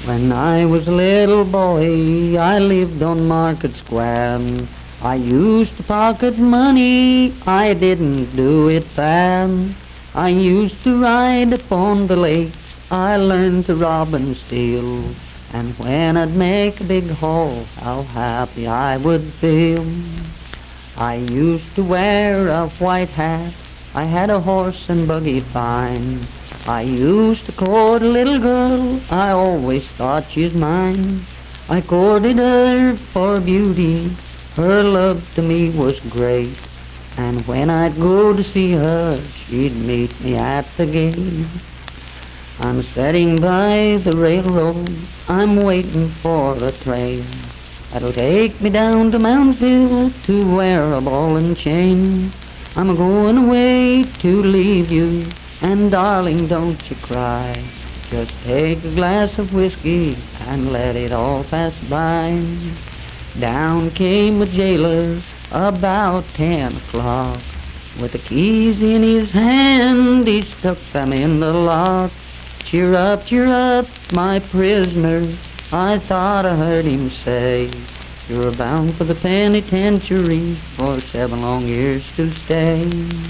When I was a little boy, I lived on Market Square. I used to pocket money, I didn't do it fair. I used to ride upon the lakes, I learned to rob and steal. And when I'd make a big haul, how happy I would feel. I used to wear a white hat, I had a horse and buggy fine. I used to court a little girl, I always thought she's mine. I courted her for beauty, her love to me was great. And when I'd go to see her, she'd meet me at the gate. I'm sitting by the railroad, I'm waiting for the train that'll take me down to Moundsville to wear a ball and chain. I'm going away to leave you, and darling, don't you cry. Just take a glass of whiskey and let it all pass by. Down came a jailer about 10 o'clock. With the keys in his hand, he stuck them in the lock. Cheer up, my prisoner, I thought I heard him say, you're bound for the penitentiary for 7 long years to stay.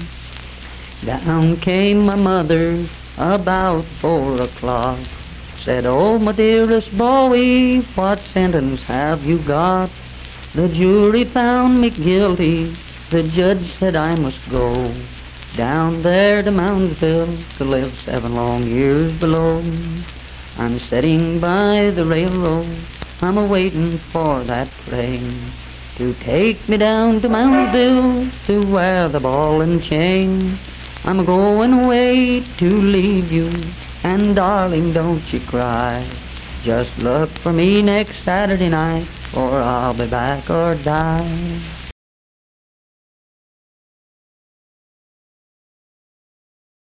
Down came my mother about 4 o'clock. Said, oh, my dearest boy, what sentence have you got? The jury found me guilty. The judge said I must go down there to Moundsville to live 7 long years below. I'm sitting by the railroad, I'm a-waiting for that train to take me down to Moundsville to wear the ball and chain. I'm a-going away to leave you, and darling, don't you cry. Just look for me next Saturday night, or I'll be back or die.